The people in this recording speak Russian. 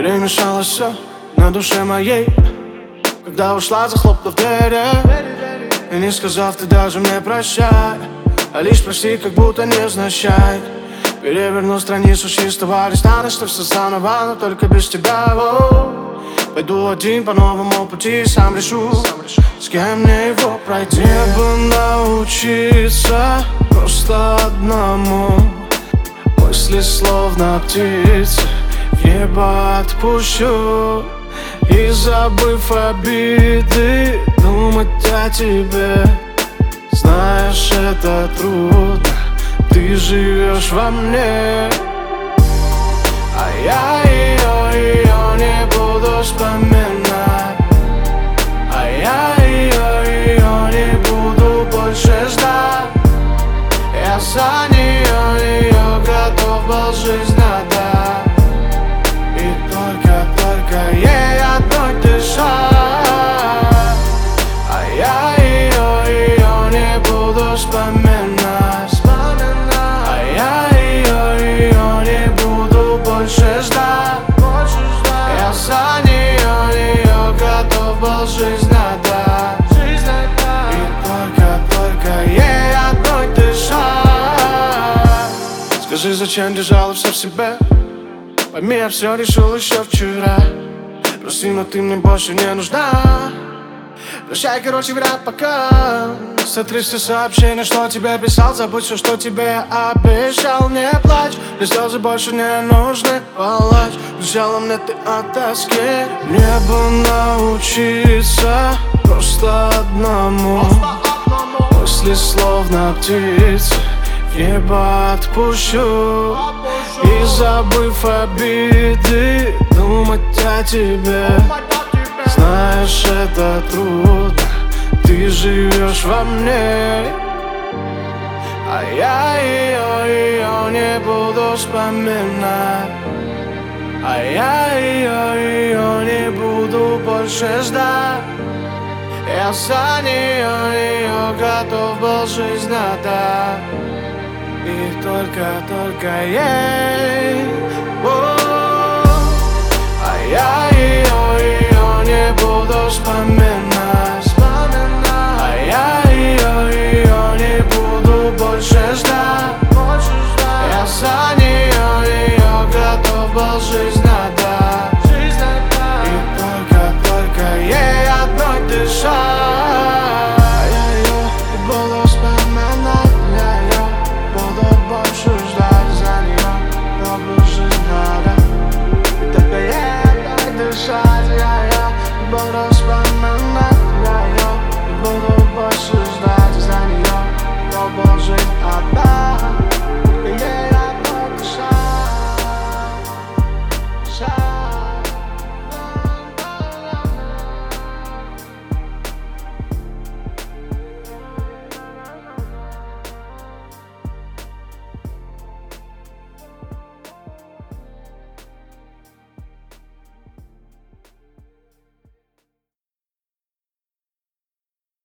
Перемешалось все на душе моей, когда ушла, захлопнув двери. И не сказав, ты даже мне прощай, а лишь прости, как будто не означает. Переверну страницу чистого листа, что все заново, но только без тебя. Пойду один по новому пути, сам решу, с кем мне его пройти. Мне бы научиться просто одному, мысли словно птицы в небо отпущу. И забыв обиды, думать о тебе. Знаешь, это трудно, ты живешь во мне, а я ее не буду вспоминать. А я ее не буду больше ждать. Я за нее готов был жизнь отдать. И только ей одной дышать. А я ее не буду вспоминать. А я ее не буду больше ждать. Я за нее готов был жизнь отдать. И только ей одной дышать. Скажи, зачем держала все в себе? Пойми, я все решил еще вчера. Прости, но ты мне больше не нужна. Прощай, короче, вряд пока. Сотри все сообщения, что тебе писал. Забудь все, что тебе обещал. Не плачь, мне слезы больше не нужны. Палач, взяла мне ты от тоски. Мне бы научиться просто одному, мысли словно птицы в небо отпущу. И забыв обиды, думать о тебе. Знаешь, это трудно, ты живешь во мне. А я ее не буду вспоминать. А я ее не буду больше ждать. Я за нее готов был жизнь отдать. И только ей. А я ее не буду вспоминать.